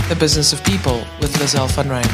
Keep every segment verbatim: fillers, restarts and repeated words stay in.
The Business of People with Lizelle van Rijn.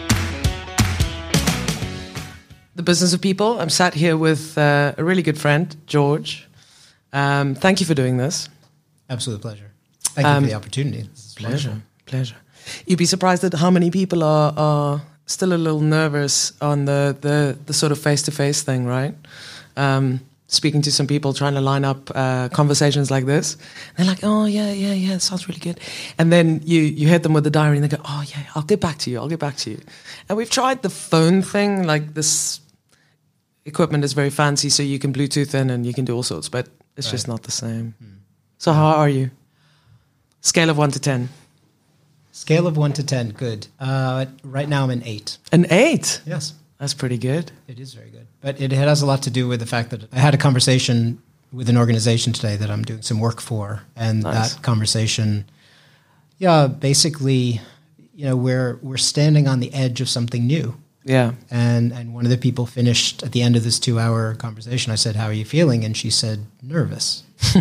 The Business of People. I'm sat here with uh, a really good friend, George. Um, thank you for doing this. Absolute pleasure. Thank Um, you for the opportunity. This is Pleasure, wonderful. pleasure. You'd be surprised at how many people are, are still a little nervous on the, the, the sort of face-to-face thing, right? Um, speaking to some people, trying to line up uh, conversations like this. They're like, oh, yeah, yeah, yeah, it sounds really good. And then you, you hit them with the diary and they go, oh, yeah, I'll get back to you, I'll get back to you. And we've tried the phone thing, like this equipment is very fancy, so you can Bluetooth in and you can do all sorts, but it's Right. just not the same. Hmm. So how are you? Scale of one to ten. Scale of one to ten, good. Uh, right now I'm an eight. An eight? Yes, That's pretty good. it is very good. But it has a lot to do with the fact that I had a conversation with an organization today that I'm doing some work for. And Nice. that conversation, yeah, basically, you know, we're we're standing on the edge of something new. Yeah. And and one of the people finished at the end of this two-hour conversation. I said, how are you feeling? And she said, nervous.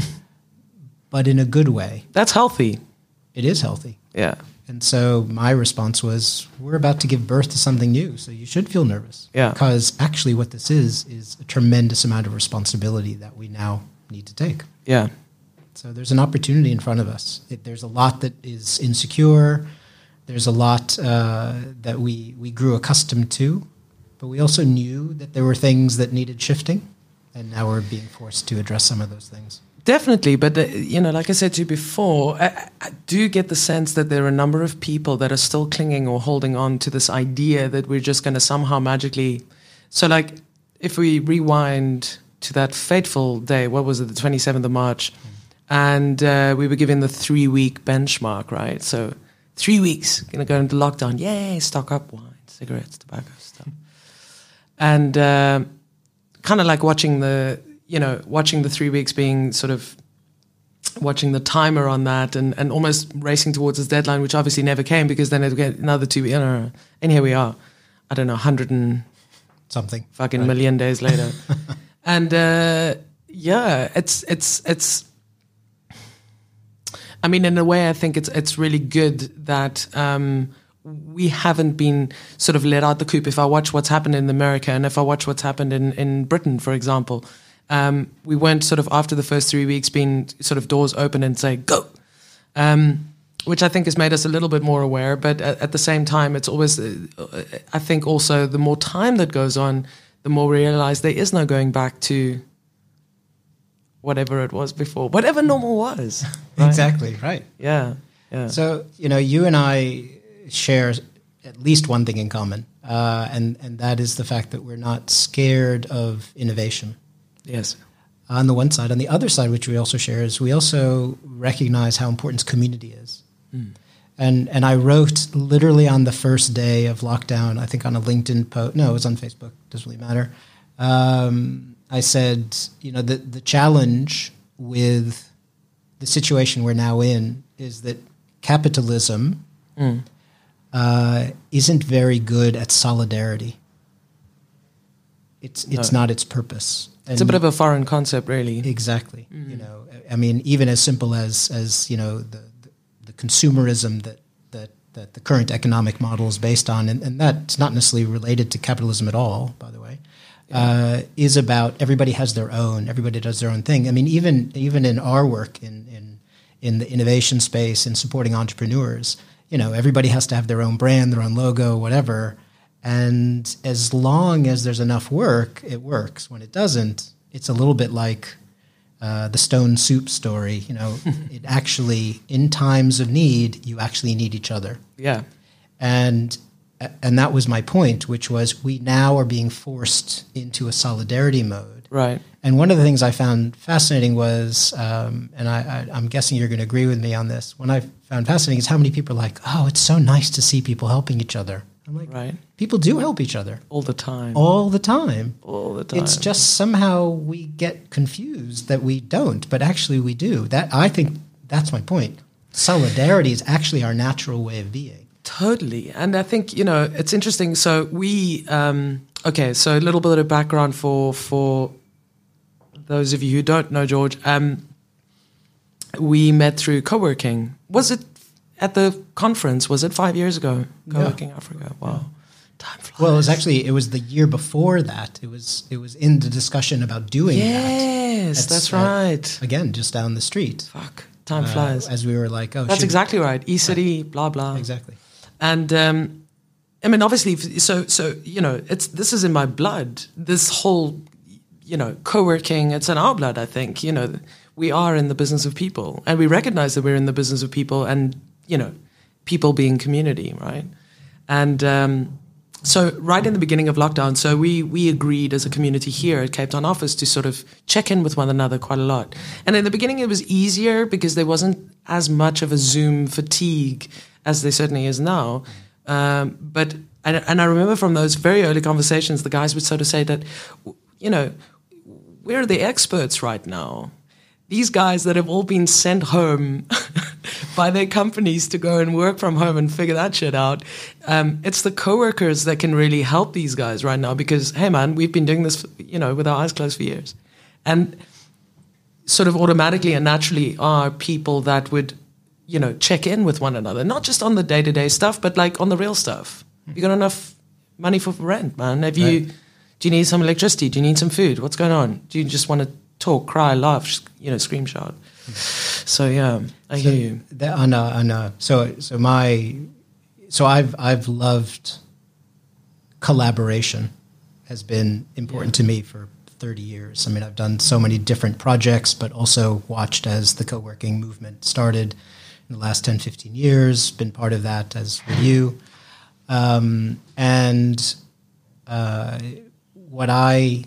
But in a good way. That's healthy. It is healthy. Yeah. And so my response was, we're about to give birth to something new, so you should feel nervous. Yeah. Because actually what this is, is a tremendous amount of responsibility that we now need to take. Yeah. So there's an opportunity in front of us. It, there's a lot that is insecure. There's a lot uh, that we, we grew accustomed to. But we also knew that there were things that needed shifting. And now we're being forced to address some of those things. Definitely. But, uh, you know, like I said to you before, I, I do get the sense that there are a number of people that are still clinging or holding on to this idea that we're just going to somehow magically. So, like, if we rewind to that fateful day, what was it, the twenty-seventh of March, mm. and uh, we were given the three-week benchmark, right? So, three weeks, going to go into lockdown. Yay, stock up wine, cigarettes, tobacco, stuff. And uh, kind of like watching the, you know, watching the three weeks being sort of, watching the timer on that and, and almost racing towards this deadline, which obviously never came because then it'll get another two, you know, and here we are, I don't know, one hundred and something fucking right. million days later. And uh, yeah, it's, it's, it's, I mean, in a way, I think it's, it's really good that um, we haven't been sort of let out the coop. If I watch what's happened in America and if I watch what's happened in, in Britain, for example, Um, we weren't sort of after the first three weeks being sort of doors open and say, go, um, which I think has made us a little bit more aware. But at, at the same time, it's always, uh, I think also the more time that goes on, the more we realize there is no going back to whatever it was before, whatever normal was. Right? Exactly, right. Yeah, yeah. So, you know, you and I share at least one thing in common, uh, and, and that is the fact that we're not scared of innovation. Yes. On the one side. On the other side, which we also share, is we also recognize how important community is. Mm. And and I wrote literally on the first day of lockdown, I think on a LinkedIn post, no, it was on Facebook, doesn't really matter. Um, I said, you know, the, the challenge with the situation we're now in is that capitalism mm. uh, isn't very good at solidarity. It's it's no. not its purpose. And it's a bit of a foreign concept, really. Exactly. Mm. You know, I mean, even as simple as, as you know, the, the, the consumerism that, that, that the current economic model is based on, and, and that's not necessarily related to capitalism at all, by the way, yeah. uh, is about everybody has their own, everybody does their own thing. I mean, even even in our work in, in, in the innovation space and supporting entrepreneurs, you know, everybody has to have their own brand, their own logo, whatever. And as long as there's enough work, it works. When it doesn't, it's a little bit like uh, the stone soup story. You know, it actually, in times of need, you actually need each other. Yeah. And and that was my point, which was we now are being forced into a solidarity mode. Right. And one of the things I found fascinating was, um, and I, I, I'm guessing you're going to agree with me on this, what I found fascinating is how many people are like, oh, it's so nice to see people helping each other. I'm like, right. People do help each other. All the time. All the time. All the time. It's just somehow we get confused that we don't, but actually we do. That I think that's my point. Solidarity is actually our natural way of being. Totally. And I think, you know, it's interesting. So we, um, okay, so a little bit of background for for those of you who don't know George. Um, we met through co-working. Was it at the conference. Was it five years ago? Co-working yeah. Africa. Wow. Yeah. Time flies. Well, it was actually, it was the year before that. It was it was in the discussion about doing yes, that. Yes, that's right. Uh, again, just down the street. Fuck. Time uh, flies. As we were like, oh, that's exactly right. E-city, right. blah, blah. Exactly. And, um, I mean, obviously, so, so you know, it's this is in my blood. This whole, you know, co-working, it's in our blood, I think. You know, we are in the business of people. And we recognize that we're in the business of people and, you know, people being community, right? And um, so right in the beginning of lockdown, so we we agreed as a community here at Cape Town office to sort of check in with one another quite a lot. And in the beginning, it was easier because there wasn't as much of a Zoom fatigue as there certainly is now. Um, but and, and I remember from those very early conversations, the guys would sort of say that, you know, we're the experts right now. These guys that have all been sent home by their companies to go and work from home and figure that shit out. Um, it's the coworkers that can really help these guys right now because, hey man, we've been doing this, you know, with our eyes closed for years. And sort of automatically and naturally are people that would, you know, check in with one another, not just on the day-to-day stuff, but like on the real stuff. You got enough money for rent, man? Have you, right. Do you need some electricity? Do you need some food? What's going on? Do you just want to talk, cry, laugh, you know, scream, shout? So yeah, I so hear you. That, on a, on a, so so my so I've I've loved collaboration. Has been important yeah. to me for thirty years. I mean, I've done so many different projects, but also watched as the co-working movement started in the last ten, fifteen years. Been part of that as with you, um, and uh, what I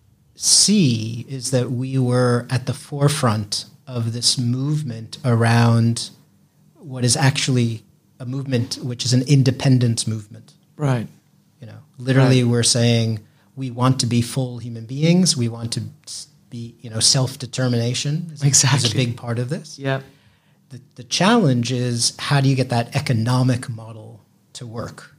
see is that we were at the forefront of this movement around what is actually a movement which is an independence movement. Right. You know, literally right. we're saying we want to be full human beings. We want to be, you know, self-determination is, exactly. is a big part of this. Yeah. The, the challenge is how do you get that economic model to work?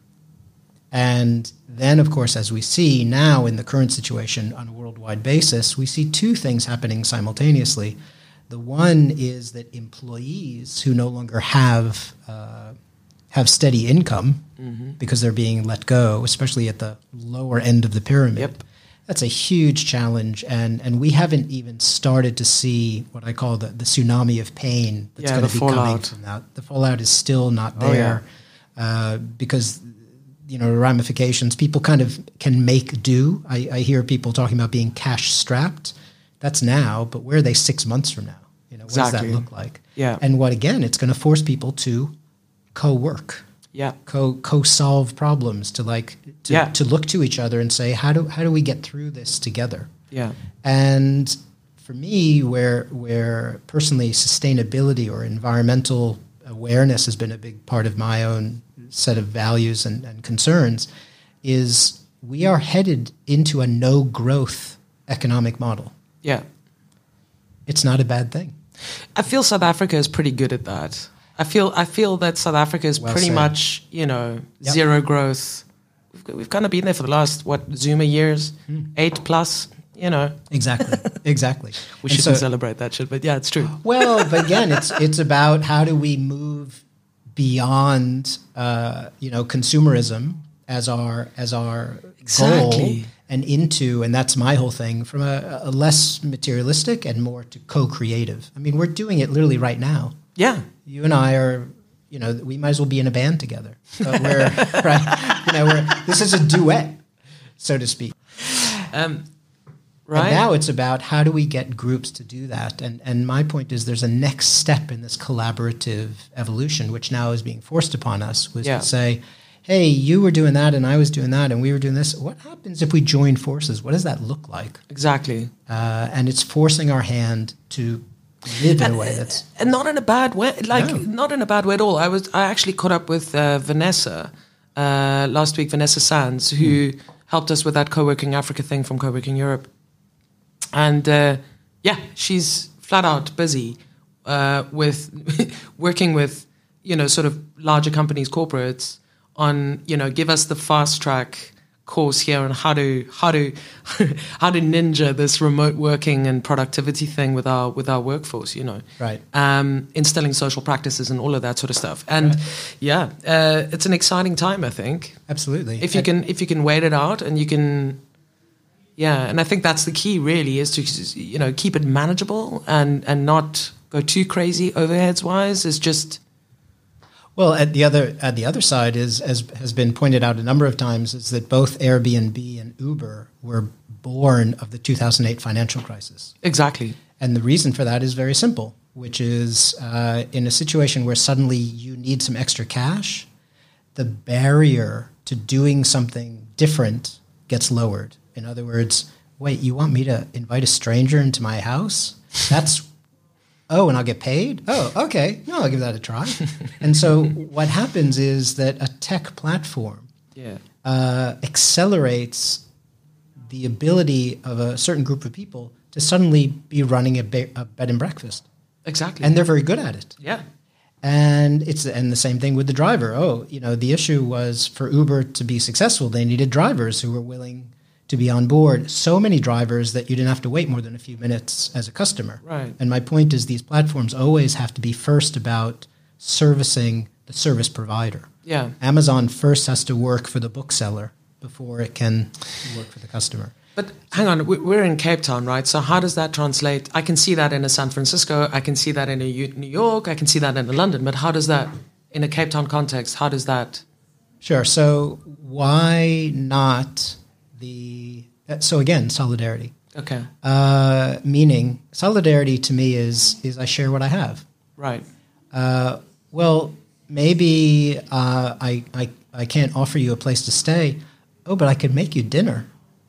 And then, of course, as we see now in the current situation on a worldwide basis, we see two things happening simultaneously. The one is that employees who no longer have uh, have steady income mm-hmm. because they're being let go, especially at the lower end of the pyramid, yep. that's a huge challenge. And, and we haven't even started to see what I call the, the tsunami of pain that's yeah, going to be fallout. coming from that. The fallout is still not there oh, yeah. uh, because you know, ramifications, people kind of can make do. I, I hear people talking about being cash strapped. That's now, but where are they six months from now? You know, what exactly. does that look like? Yeah. And what, again, it's going to force people to co-work, yeah, co co-solve problems, to like to, yeah. to look to each other and say, how do how do we get through this together? Yeah. And for me, where where personally sustainability or environmental awareness has been a big part of my own set of values and, and concerns, is we are headed into a no-growth economic model. Yeah. It's not a bad thing. I feel South Africa is pretty good at that. I feel I feel that South Africa is well pretty said. much, you know, yep. zero growth. We've, we've kind of been there for the last, what, Zuma years, hmm. eight plus, you know. Exactly, exactly. We and shouldn't so, celebrate that shit, but yeah, it's true. Well, but again, it's it's about how do we move beyond, uh, you know, consumerism as our as our exactly. goal, and into, and that's my whole thing, from a, a less materialistic and more to co-creative. I mean, we're doing it literally right now. Yeah, you and I are, you know, we might as well be in a band together. But we're right, you know, we're this is a duet, so to speak. Um, right. And now it's about how do we get groups to do that. And and my point is there's a next step in this collaborative evolution, which now is being forced upon us, was yeah. to say, hey, you were doing that and I was doing that and we were doing this. What happens if we join forces? What does that look like? Exactly. Uh, and it's forcing our hand to live in and, a way that's... And not in a bad way. Like, no. not in a bad way at all. I was I actually caught up with uh, Vanessa uh, last week, Vanessa Sands, who mm. helped us with that Co-working Africa thing from Co-working Europe. And uh, yeah, she's flat out busy uh, with working with, you know, sort of larger companies, corporates, on, you know, give us the fast track course here on how to how to how to ninja this remote working and productivity thing with our with our workforce, you know, right? Um, instilling social practices and all of that sort of stuff. And right. yeah, uh, it's an exciting time, I think. Absolutely. If you can if you can wait it out and you can, yeah, and I think that's the key really is to you know keep it manageable and and not go too crazy overheads wise. Is just. Well, at the other at the other side is, as has been pointed out a number of times, is that both Airbnb and Uber were born of the two thousand eight financial crisis. Exactly. And the reason for that is very simple, which is uh, in a situation where suddenly you need some extra cash, the barrier to doing something different gets lowered. In other words, wait, you want me to invite a stranger into my house? That's Oh, and I'll get paid? Oh, okay. No, I'll give that a try. And so what happens is that a tech platform yeah. uh, accelerates the ability of a certain group of people to suddenly be running a, be- a bed and breakfast. Exactly. And they're very good at it. Yeah. And it's and the same thing with the driver. Oh, you know, the issue was for Uber to be successful, they needed drivers who were willing to be on board, so many drivers that you didn't have to wait more than a few minutes as a customer. Right. And my point is these platforms always have to be first about servicing the service provider. Yeah. Amazon first has to work for the bookseller before it can work for the customer. But hang on, we're in Cape Town, right? So how does that translate? I can see that in a San Francisco, I can see that in a New York, I can see that in a London, but how does that, in a Cape Town context, how does that? Sure. So why not... The, so again, solidarity. Okay. Uh, meaning, solidarity to me is is I share what I have. Right. Uh, well, maybe uh, I, I I can't offer you a place to stay. Oh, but I could make you dinner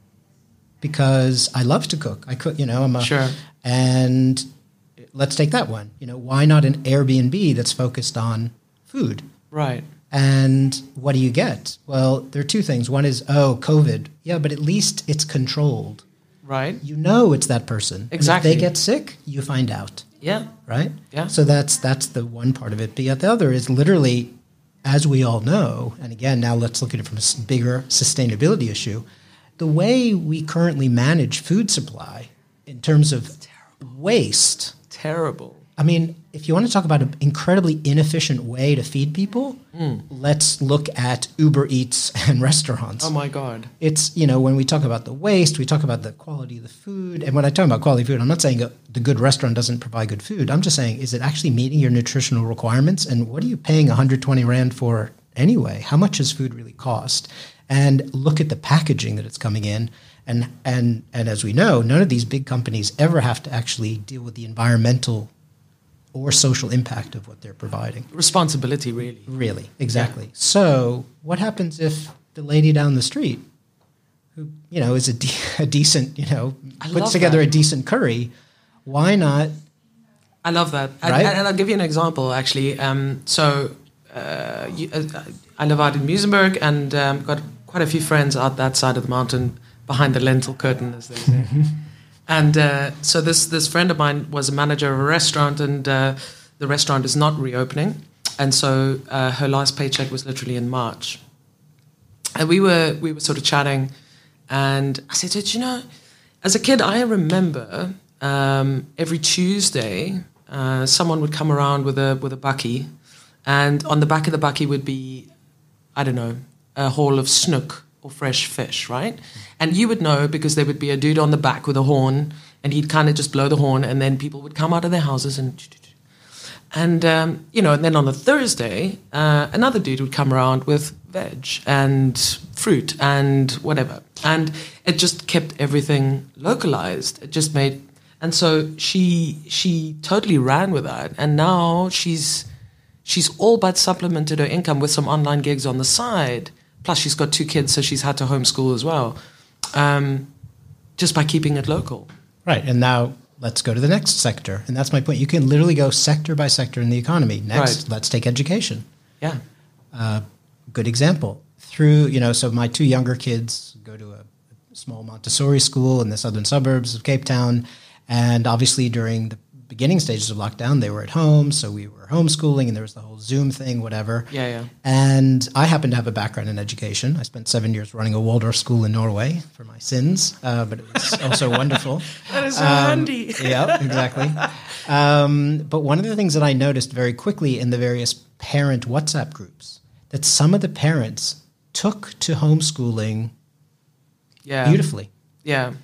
because I love to cook. I cook, you know. I'm a, sure. And let's take that one. You know, why not an Airbnb that's focused on food? Right. And what do you get? Well, there are two things. One is, oh, COVID. Yeah, but at least it's controlled. Right. You know it's that person. Exactly. And if they get sick, you find out. Yeah. Right? Yeah. So that's that's the one part of it. But the other is literally, as we all know, and again, now let's look at it from a bigger sustainability issue, the way we currently manage food supply in terms of terrible. waste. Terrible. I mean, if you want to talk about an incredibly inefficient way to feed people, mm. let's look at Uber Eats and restaurants. Oh, my God. It's, you know, when we talk about the waste, we talk about the quality of the food. And when I talk about quality of food, I'm not saying the good restaurant doesn't provide good food. I'm just saying, is it actually meeting your nutritional requirements? And what are you paying one hundred twenty rand for anyway? How much does food really cost? And look at the packaging that it's coming in. And, and, and as we know, none of these big companies ever have to actually deal with the environmental or social impact of what they're providing. Responsibility, really. Really, exactly. Yeah. So what happens if the lady down the street, who, you know, is a, de- a decent, you know, I puts together that. a decent curry, why not? I love that. Right? And, and I'll give you an example, actually. Um, so uh, you, uh, I live out in Muizenberg and um, got quite a few friends out that side of the mountain behind the lentil curtain, as they say. And uh, so this this friend of mine was a manager of a restaurant, and uh, the restaurant is not reopening. And so uh, her last paycheck was literally in March. And we were we were sort of chatting, and I said, "Did you know, as a kid, I remember um, every Tuesday uh, someone would come around with a with a bakkie, and on the back of the bakkie would be, I don't know, a haul of snook or fresh fish, right? And you would know because there would be a dude on the back with a horn, and he'd kind of just blow the horn, and then people would come out of their houses and, and um, you know, and then on a Thursday, uh, another dude would come around with veg and fruit and whatever, and it just kept everything localized. It just made, and so she she totally ran with that, and now she's she's all but supplemented her income with some online gigs on the side. Plus, she's got two kids, so she's had to homeschool as well, um, just by keeping it local. Right, and now let's go to the next sector. And that's my point. You can literally go sector by sector in the economy. Next, right. Let's take education. Yeah. Uh, good example. Through, you know, so my two younger kids go to a small Montessori school in the southern suburbs of Cape Town. And obviously during the beginning stages of lockdown, they were at home, so we were homeschooling, and there was the whole Zoom thing, whatever. Yeah, yeah. And I happen to have a background in education. I spent seven years running a Waldorf school in Norway for my sins, uh, but it was also wonderful. That is so um, handy. Yeah, exactly. Um, but one of the things that I noticed very quickly in the various parent WhatsApp groups, that some of the parents took to homeschooling Yeah. beautifully. Yeah.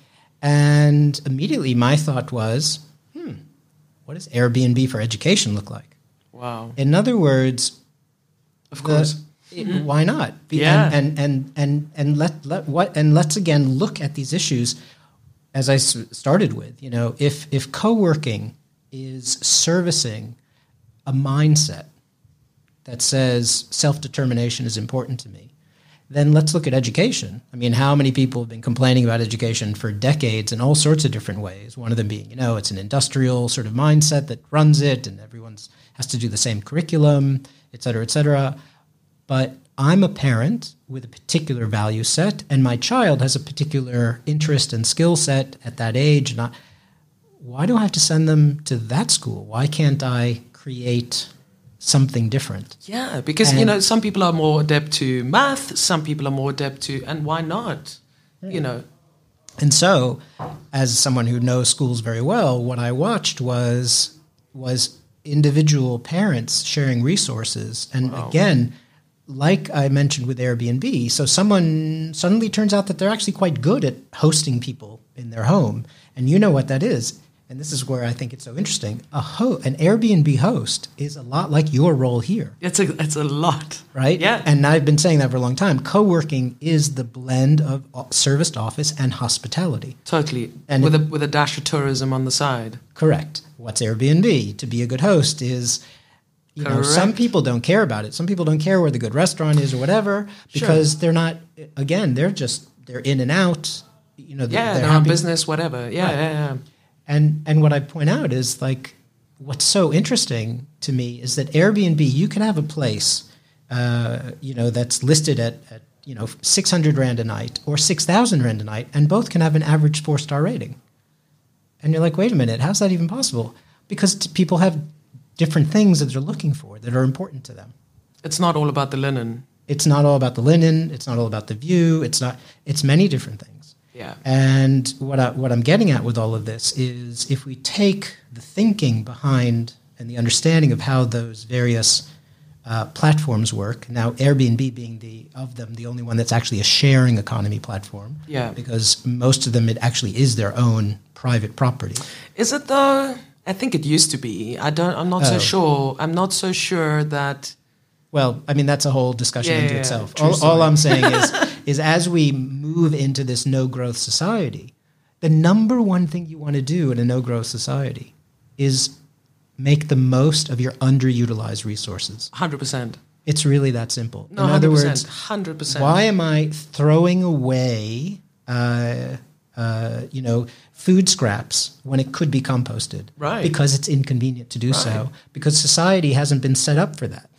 And immediately my thought was, hmm, what does Airbnb for education look like? Wow. In other words, Of course. the, it, why not? Be- Yeah. And and and and, and let, let what and let's again look at these issues as I s- started with. You know, if if co-working is servicing a mindset that says self-determination is important to me, then let's look at education. I mean, how many people have been complaining about education for decades in all sorts of different ways? One of them being, you know, it's an industrial sort of mindset that runs it, and everyone's has to do the same curriculum, et cetera, et cetera. But I'm a parent with a particular value set, and my child has a particular interest and skill set at that age. And I, why do I have to send them to that school? Why can't I create something different? Yeah, because, And- you know, some people are more adept to math, some people are more adept to, and why not? You know, And so, as someone who knows schools very well, what I watched was was individual parents sharing resources. And Wow. again, like I mentioned with Airbnb, so someone suddenly turns out that they're actually quite good at hosting people in their home. And you know what that is. And this is where I think it's so interesting. A ho- an Airbnb host is a lot like your role here. it's a, it's a lot. Right? Yeah. And I've been saying that for a long time. Co-working is the blend of o- serviced office and hospitality. Totally. And with it- a with a dash of tourism on the side. Correct. What's Airbnb? To be a good host is, you know, Correct. some people don't care about it. Some people don't care where the good restaurant is or whatever because they're not, again, they're just, they're in and out. You know, Yeah, they're they have happy. business, whatever. Yeah, Right. yeah, yeah. And and what I point out is like what's so interesting to me is that Airbnb, you can have a place, uh, you know, that's listed at, at you know six hundred rand a night or six thousand rand a night, and both can have an average four star rating. And you're like, wait a minute, how's that even possible? Because t- people have different things that they're looking for that are important to them. It's not all about the linen. It's not all about the linen. It's not all about the view. It's not. It's many different things. Yeah. And what I, what I'm getting at with all of this is if we take the thinking behind and the understanding of how those various uh, platforms work, now Airbnb being the of them the only one that's actually a sharing economy platform, Yeah. because most of them it actually is their own private property. Is it though? I think it used to be. I don't. I'm not Oh. so sure. I'm not so sure that. Well, I mean that's a whole discussion Yeah, into yeah, itself. true All, story. all I'm saying is is as we move into this no growth society, the number one thing you want to do in a no growth society is make the most of your underutilized resources. one hundred percent. It's really that simple. No, in one other hundred words, percent. one hundred percent. why am I throwing away, uh, uh, you know, food scraps when it could be composted? Right. Because it's inconvenient to do Right. so. Because society hasn't been set up for that.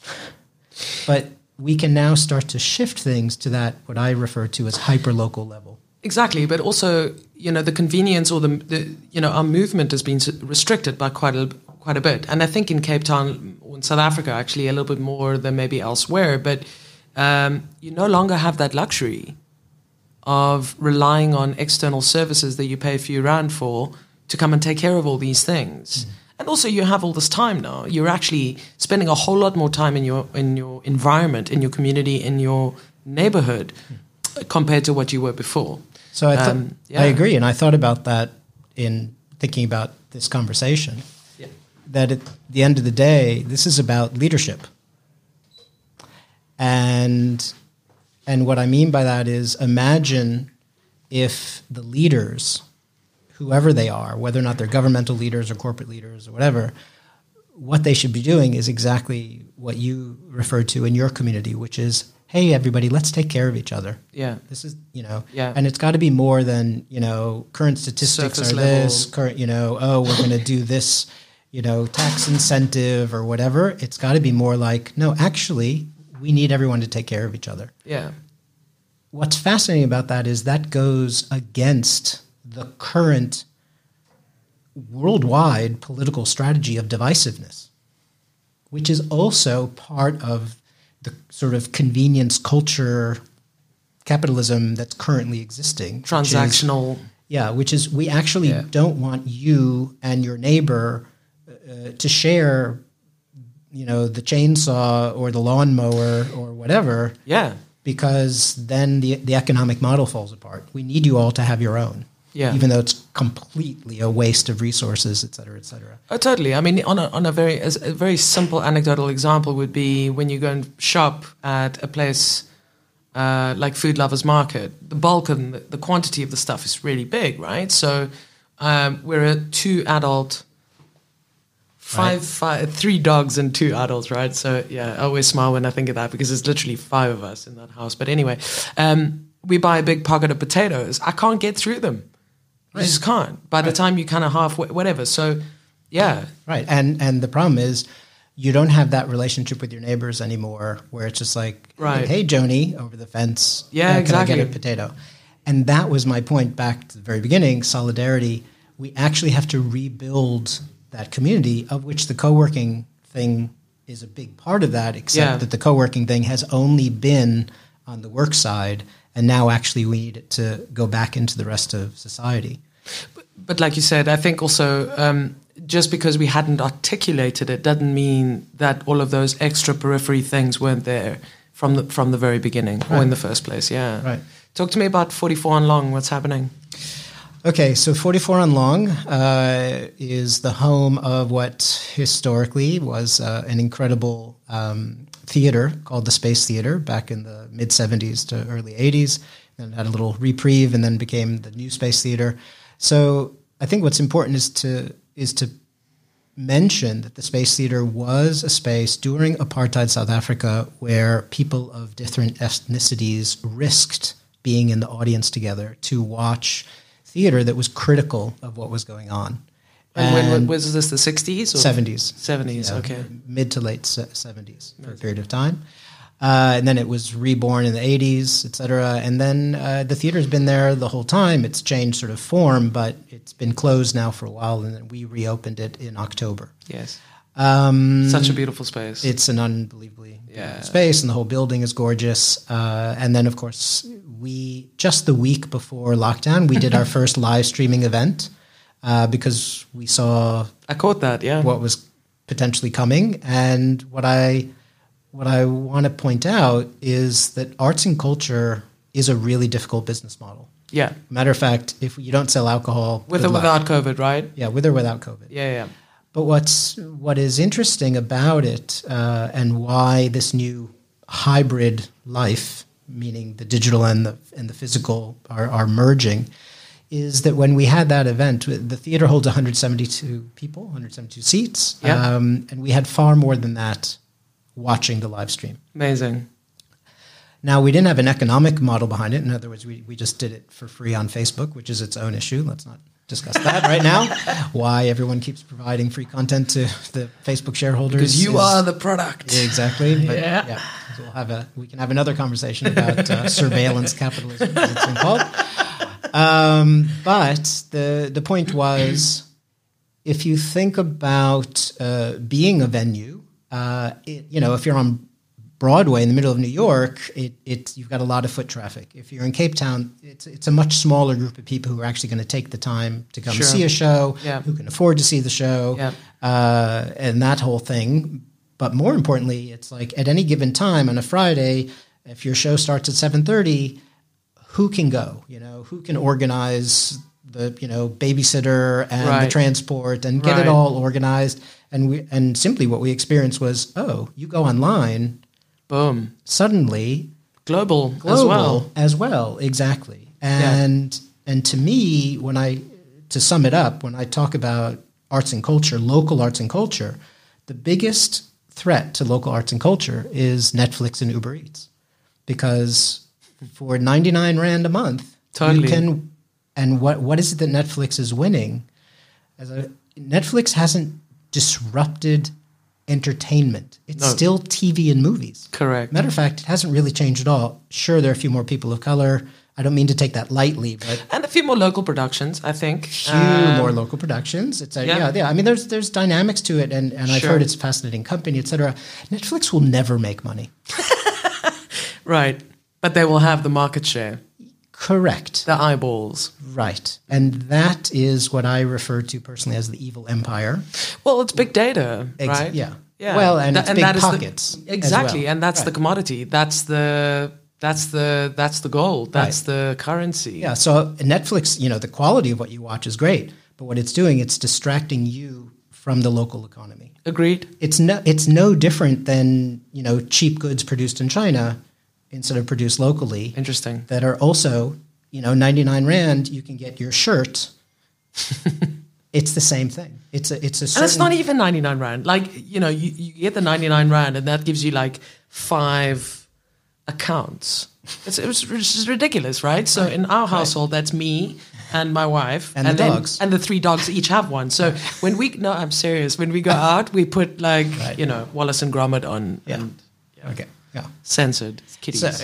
But we can now start to shift things to that what I refer to as hyper-local level. Exactly, but also, you know, the convenience or the, the you know, our movement has been s- restricted by quite a quite a bit, and I think in Cape Town or in South Africa actually a little bit more than maybe elsewhere. But um, you no longer have that luxury of relying on external services that you pay a few rand for to come and take care of all these things. Mm. And also, you have all this time now. You're actually spending a whole lot more time in your in your environment, in your community, in your neighborhood, mm. compared to what you were before. So I, th- Um, yeah. I agree, and I thought about that in thinking about this conversation. Yeah. That at the end of the day, this is about leadership, and and what I mean by that is imagine if the leaders, whoever they are, whether or not they're governmental leaders or corporate leaders or whatever, what they should be doing is exactly what you referred to in your community, which is, hey, everybody, let's take care of each other. Yeah. This is, you know, Yeah. and it's got to be more than, you know, current statistics Surface are level. this, current, you know, oh, we're going to do this, you know, tax incentive or whatever. It's got to be more like, no, actually, we need everyone to take care of each other. Yeah. What's fascinating about that is that goes against the current worldwide political strategy of divisiveness, which is also part of the sort of convenience culture capitalism that's currently existing. Transactional. Which is, yeah, which is we actually yeah. don't want you and your neighbor uh, to share, you know, the chainsaw or the lawnmower or whatever. Yeah. Because then the the economic model falls apart. We need you all to have your own. Yeah. Even though it's completely a waste of resources, et cetera, et cetera. Oh, totally. I mean, on a, on a very as a very simple anecdotal example would be when you go and shop at a place uh, like Food Lovers Market. The bulk and the, the quantity of the stuff is really big, right? So um, we're a two adult, five, Right. five, three dogs and two adults, right? So yeah, I always smile when I think of that because there's literally five of us in that house. But anyway, um, we buy a big pocket of potatoes. I can't get through them. You just can't. By the time you kind of halfway, whatever. So, yeah. Right. And and the problem is you don't have that relationship with your neighbors anymore where it's just like, Right. hey, Joni, over the fence. Yeah, uh, exactly. Can I get a potato? And that was my point back to the very beginning, solidarity. We actually have to rebuild that community, of which the co-working thing is a big part of that, except Yeah. that the co-working thing has only been on the work side, and now actually we need it to go back into the rest of society. But, but like you said, I think also um, just because we hadn't articulated it doesn't mean that all of those extra periphery things weren't there from the from the very beginning Right. or in the first place. Yeah. Right. Talk to me about forty-four on Long. What's happening? Okay, so forty-four on Long uh, is the home of what historically was uh, an incredible um, theater called the Space Theater back in the mid-seventies to early eighties. Then had a little reprieve and then became the New Space Theater. So I think what's important is to is to mention that the Space Theater was a space during apartheid South Africa where people of different ethnicities risked being in the audience together to watch theater that was critical of what was going on. And, and when was this, the sixties? Or seventies. seventies, Yeah, okay. Mid to late se- seventies for a period of time. Uh, and then it was reborn in the eighties, et cetera. And then uh, the theater's been there the whole time. It's changed sort of form, but it's been closed now for a while, and then we reopened it in October. Yes. Um, Such a beautiful space. It's an unbelievably Yeah. beautiful space, and the whole building is gorgeous. Uh, and then, of course, we just the week before lockdown, we did our first live streaming event uh, because we saw I caught that, yeah. what was potentially coming. And what I what I want to point out is that arts and culture is a really difficult business model. Yeah. Matter of fact, if you don't sell alcohol, With good or luck. without COVID, right? yeah, with or without COVID. Yeah, yeah. But what's what is interesting about it, uh, and why this new hybrid life, meaning the digital and the and the physical, are, are merging, is that when we had that event, the theater holds one hundred seventy-two people, one hundred seventy-two seats, Yeah. um, and we had far more than that watching the live stream. Amazing. Now, we didn't have an economic model behind it. In other words, we, we just did it for free on Facebook, which is its own issue. Let's not discuss that right now. Why everyone keeps providing free content to the Facebook shareholders. Because you is- are the product. Yeah, exactly. But Yeah. yeah. So we'll have a, we can have another conversation about uh, surveillance capitalism, as it's been called. Um, but the, the point was, if you think about uh, being a venue, uh, it, you know, if you're on Broadway in the middle of New York, it, it you've got a lot of foot traffic. If you're in Cape Town, it's it's a much smaller group of people who are actually going to take the time to come Sure. see a show, Yeah. who can afford to see the show, Yeah. uh, and that whole thing. But more importantly, it's like at any given time on a Friday, if your show starts at seven thirty, who can go? You know, who can organize the you know babysitter and Right. the transport and get Right. it all organized? And we and simply what we experienced was, oh, you go online. Boom. Suddenly, Global, global as well. as well, exactly. And and to me, when I to sum it up, when I talk about arts and culture, local arts and culture, the biggest threat to local arts and culture is Netflix and Uber Eats, because for ninety-nine rand a month, Totally. you can. And what what is it that Netflix is winning? As a, Netflix hasn't disrupted entertainment. It's No. still T V and movies. Correct. Matter of fact, it hasn't really changed at all. Sure, there are a few more people of color. I don't mean to take that lightly, but And a few more local productions, I think. few Um, more local productions. It's a, yeah. yeah. yeah, I mean, there's there's dynamics to it, and, and I've Sure. heard it's a fascinating company, et cetera. Netflix will never make money. Right. But they will have the market share, Correct. the eyeballs. Right. And that is what I refer to personally as the evil empire. Well, it's big data, Ex- right? Yeah. Yeah. Well, and Tha- it's big that is the- pockets. as exactly, well. and that's the Right. commodity. That's the that's the that's the gold. That's the currency. Yeah. So Netflix, you know, the quality of what you watch is great, but what it's doing, it's distracting you from the local economy. Agreed. It's no, it's no different than, you know, cheap goods produced in China instead of produced locally Interesting. that are also, you know, ninety-nine rand, you can get your shirt. It's the same thing. It's a it's a certain, And it's not even ninety-nine rand. Like, you know, you, you get the ninety-nine rand and that gives you like five accounts. It's, it was it's ridiculous, right? So in our household, that's me and my wife. And the then- dogs. And the three dogs each have one. So when we, no, I'm serious. When we go out, we put like, Right. you know, Wallace and Gromit on. Yeah. And Okay. Yeah. censored kitties. So,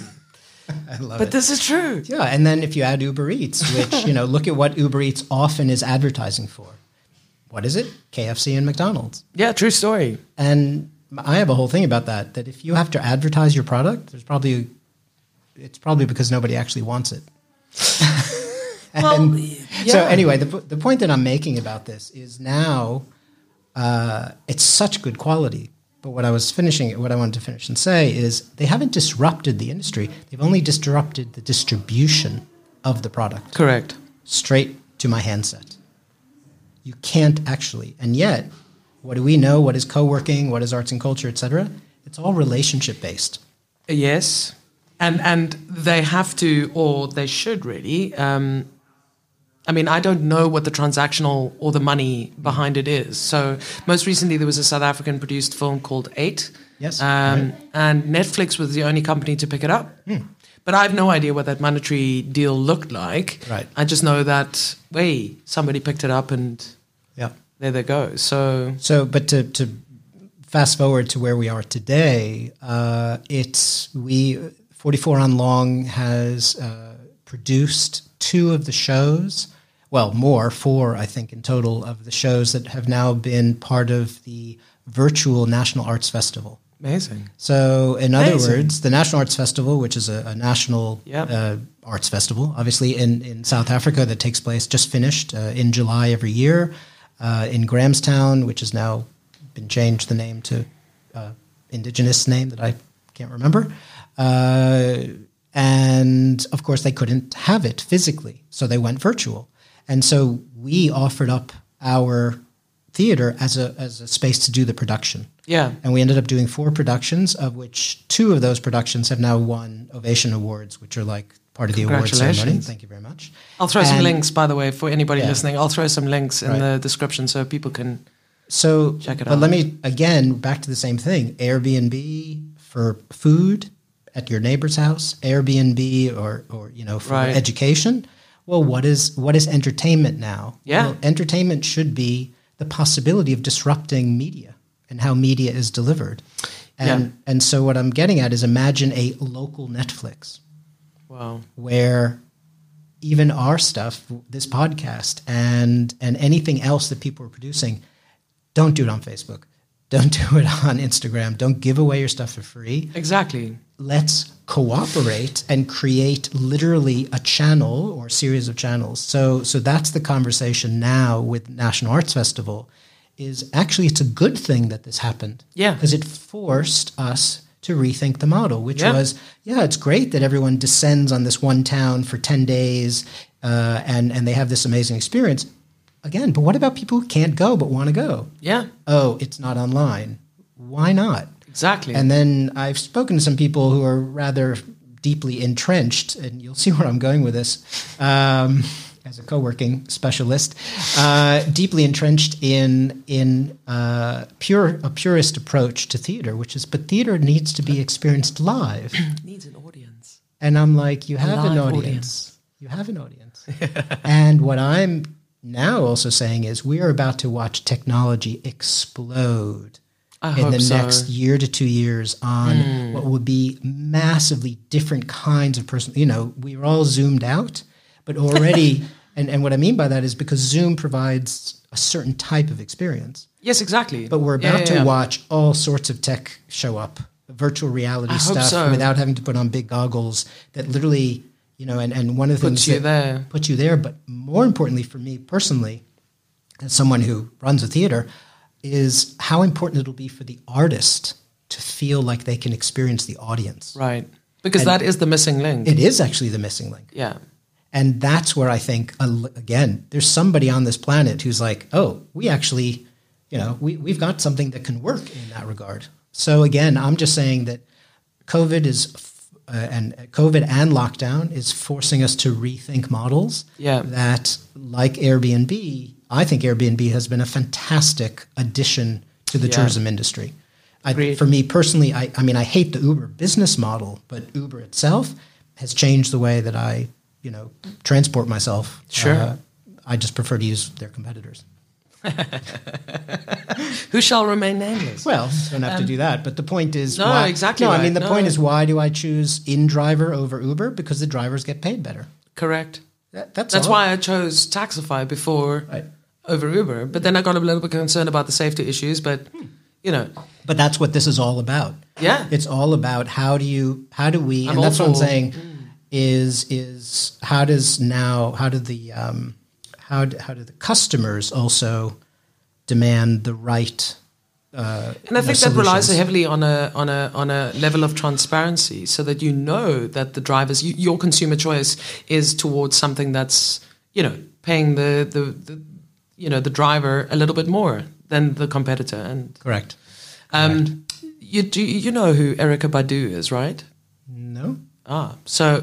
I love but it. this is true. Yeah, and then if you add Uber Eats, which, you know, look at what Uber Eats often is advertising for. What is it? K F C and McDonald's. Yeah, true story. And I have a whole thing about that, that if you have to advertise your product, there's probably, it's probably because nobody actually wants it. Well, And yeah. So anyway, the, the point that I'm making about this is now uh, it's such good quality. But what I was finishing, what I wanted to finish and say is they haven't disrupted the industry. They've only disrupted the distribution of the product Correct. straight to my handset. You can't actually. And yet, what do we know? What is co-working? What is arts and culture, et cetera? It's all relationship based. Yes, and and they have to, or they should really. Um, I mean, I don't know what the transactional or the money behind it is. So most recently, there was a South African produced film called Eight. Yes, um, right. and Netflix was the only company to pick it up. But I have no idea what that monetary deal looked like. Right. I just know that, hey, somebody picked it up and Yeah. there they go. So So, but to, to fast forward to where we are today, uh, it's we forty-four on Long has uh, produced two of the shows, well, more, four, I think, in total of the shows that have now been part of the virtual National Arts Festival. amazing. So, in other Amazing. words, the National Arts Festival, which is a, a national Yep. uh, arts festival, obviously in, in South Africa that takes place, just finished uh, in July every year, uh, in Grahamstown, which has now been changed the name to uh, indigenous name that I can't remember. Uh, and of course, they couldn't have it physically, so they went virtual. And so we offered up our theater as a as a space to do the production. Yeah. And we ended up doing four productions, of which two of those productions have now won Ovation Awards, which are like part of the award ceremony. Congratulations. Thank you very much. I'll throw some And links, by the way, for anybody Yeah. listening. I'll throw some links in Right. the description so people can. So, Check it but out. let me, again, back to the same thing. Airbnb for food at your neighbor's house, Airbnb or, or you know, for Right. education. Well, what is what is entertainment now? Yeah. Well, entertainment should be the possibility of disrupting media and how media is delivered. And, Yeah. and so what I'm getting at is imagine a local Netflix Wow. where even our stuff, this podcast and and anything else that people are producing, don't do it on Facebook. Don't do it on Instagram. Don't give away your stuff for free. Exactly. Let's cooperate and create literally a channel or a series of channels. So so that's the conversation now with National Arts Festival is actually it's a good thing that this happened. Yeah. Because it forced us to rethink the model, which Yeah. was, yeah, it's great that everyone descends on this one town for ten days uh, and, and they have this amazing experience. Again, but what about people who can't go but want to go? Yeah. Oh, it's not online. Why not? Exactly. And then I've spoken to some people who are rather deeply entrenched, and you'll see where I'm going with this, um, as a co-working specialist, uh, deeply entrenched in in uh, pure a purist approach to theater, which is, but theater needs to be experienced live. needs an audience. And I'm like, you have an live audience. audience. You have an audience. And what I'm now also saying is we are about to watch technology explode. in hope the so. next year to two years on mm. what would be massively different kinds of person. You know, we were all zoomed out, but already, and, and what I mean by that is because Zoom provides a certain type of experience. Yes, exactly. But we're about yeah, yeah, to yeah. watch all sorts of tech show up, virtual reality I hope stuff so. without having to put on big goggles that literally, you know, and, and one of the Puts things you that there. puts you there, but more importantly for me personally, as someone who runs a theater, is how important it'll be for the artist to feel like they can experience the audience. Right. Because And that is the missing link. It is actually the missing link. Yeah. And that's where I think, uh, again, there's somebody on this planet who's like, oh, we actually, you know, we, we've got something that can work in that regard. So again, I'm just saying that COVID is, uh, and COVID and lockdown is forcing us to rethink models Yeah. that, like Airbnb, I think Airbnb has been a fantastic addition to the Yeah. tourism industry. I, Agreed. for me personally, I, I mean, I hate the Uber business model, but Uber itself has changed the way that I, you know, transport myself. Sure. Uh, I just prefer to use their competitors. Who shall remain nameless? Well, don't have Um, to do that. But the point is, No, why, exactly No, I right. mean, the No. point is, why do I choose InDriver over Uber? Because the drivers get paid better. Correct. That, that's That's all. why I chose Taxify before Right. over Uber. But then I got a little bit concerned about the safety issues. But, you know, But that's what this is all about. yeah. It's all about how do you, how do we, I'm and all that's what I'm for- saying, is is how does now, how do the, um, how do, how do the customers also demand the right uh, And I you think know, that relies solutions? heavily on a on a on a level of transparency, so that you know that the drivers, you, your consumer choice is towards something that's, you know, paying the, the the you know the driver a little bit more than the competitor. And Correct. um, you do you know who Erykah Badu is, right? No? Ah, so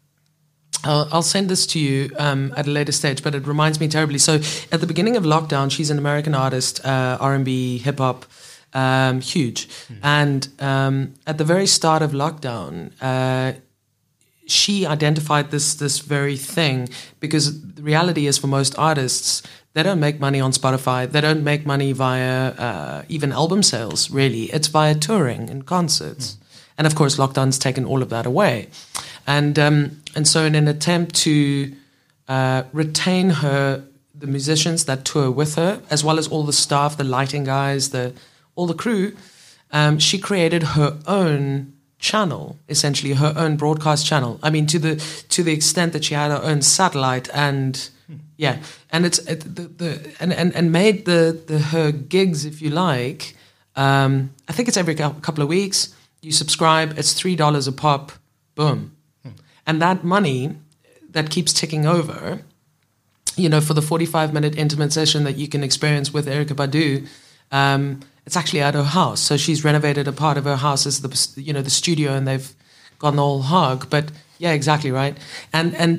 I'll, I'll send this to you um, at a later stage, but it reminds me terribly. So at the beginning of lockdown, she's an American artist, uh, R and B, hip hop, um, huge. Mm. And um, at the very start of lockdown, uh, she identified this this very thing, because the reality is for most artists, they don't make money on Spotify. They don't make money via uh, even album sales, really. It's via touring and concerts. Mm. And of course, lockdown's taken all of that away. And um, and so in an attempt to uh, retain her, the musicians that tour with her, as well as all the staff, the lighting guys, the all the crew, um, she created her own channel, essentially her own broadcast channel. I mean, to the to the extent that she had her own satellite and hmm. yeah, and it's it, the, the and, and and made the the her gigs, if you like. Um, I think it's every couple of weeks. You subscribe, it's three dollars a pop, boom. Hmm. And that money that keeps ticking over, you know, for the forty-five minute intimate session that you can experience with Erykah Badu, um, it's actually at her house. So she's renovated a part of her house as the, you know, the studio, and they've gone the whole hog. But yeah, exactly right. And and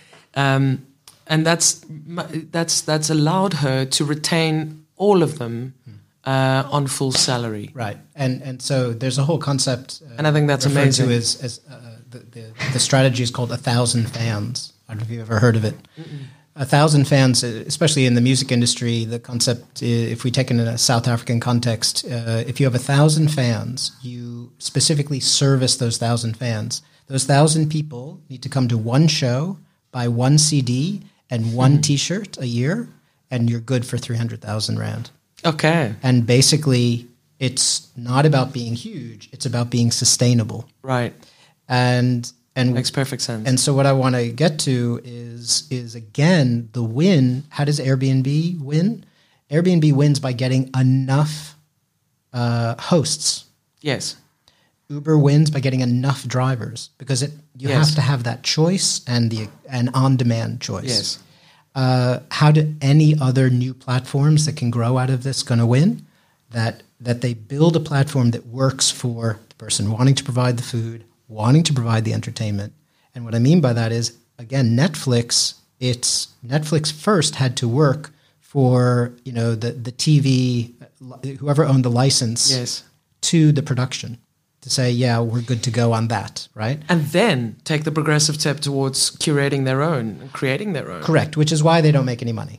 um, and that's that's that's allowed her to retain all of them. Uh, on full salary, right? And and so there's a whole concept, uh, and I think that's referred amazing. to as, as uh, the, the the strategy is called a thousand fans. I don't know if you've ever heard of it. Mm-mm. A thousand fans, especially in the music industry, the concept, if we take it in a South African context, uh, if you have a thousand fans, you specifically service those thousand fans. Those thousand people need to come to one show, buy one C D and one mm-hmm. T-shirt a year, and you're good for three hundred thousand rand. Okay. And basically, it's not about being huge; it's about being sustainable. Right. And and makes perfect sense. And so, what I want to get to is is again the win. How does Airbnb win? Airbnb wins by getting enough uh, hosts. Yes. Uber wins by getting enough drivers, because it you yes. have to have that choice and the an on-demand choice. Yes. Uh, how do any other new platforms that can grow out of this going to win? That that they build a platform that works for the person wanting to provide the food, wanting to provide the entertainment. And what I mean by that is, again, Netflix, it's Netflix first had to work for, you know, the, the T V, whoever owned the license yes. to the production, to say, yeah, we're good to go on that, right? And then take the progressive step towards curating their own and creating their own. Correct, which is why they don't make any money.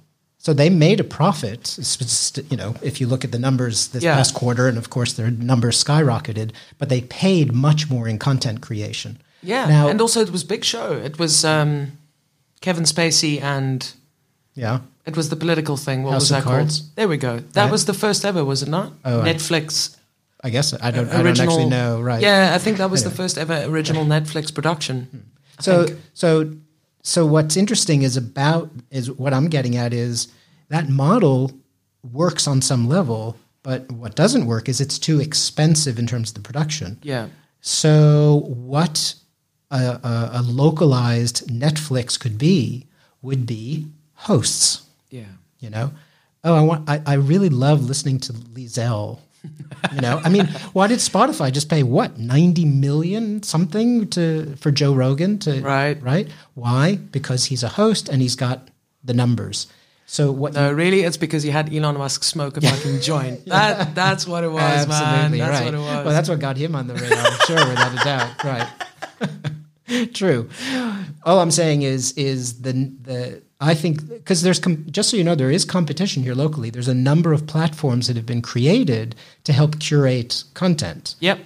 So they made a profit. You know, if you look at the numbers this Yeah. past quarter, and of course their numbers skyrocketed, but they paid much more in content creation. Yeah, Now, and also it was big show. It was um, Kevin Spacey and yeah. it was the political thing. What House was of that Cards? called? There we go. That Right. was the first ever, was it not? Oh, I- Netflix. I guess I don't. original, I don't actually know. Right. Yeah, I think that was the Anyway. first ever original Netflix production. I So think. so so what's interesting is about is what I'm getting at is that model works on some level, but what doesn't work is it's too expensive in terms of the production. Yeah. So what a, a, a localized Netflix could be would be hosts. Yeah. You know, oh, I want. I, I really love listening to Liesel. You know, I mean, why did Spotify just pay what ninety million something to for Joe Rogan to Right. right? Why? Because he's a host and he's got the numbers. So what? No, really, it's because he had Elon Musk smoke a fucking joint. That that's what it was, Absolutely man. That's right. what it was. Well, that's what got him on the radar, I'm sure, without a doubt. Right. True. All I'm saying is, is the the I think because there's com- just so you know, there is competition here locally. There's a number of platforms that have been created to help curate content. Yep.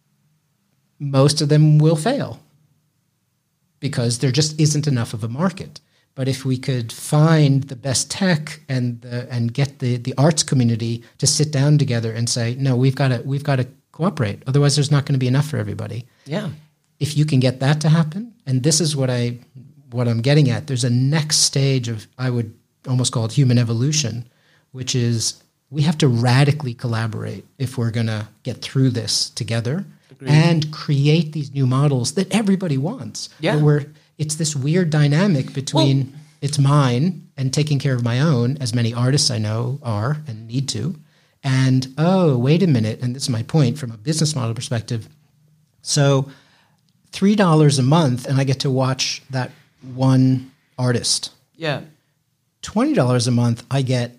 Most of them will fail because there just isn't enough of a market. But if we could find the best tech and the, and get the, the arts community to sit down together and say, no, we've got to we've got to cooperate. Otherwise, there's not going to be enough for everybody. Yeah. If you can get that to happen, and this is what I what I'm getting at, there's a next stage of, I would almost call it human evolution, which is we have to radically collaborate if we're going to get through this together. Agreed. And create these new models that everybody wants. Yeah. Where we're, it's this weird dynamic between well, it's mine and taking care of my own, as many artists I know are and need to, and, oh, wait a minute, and this is my point from a business model perspective. So three dollars a month, and I get to watch that one artist. Yeah. twenty dollars a month, I get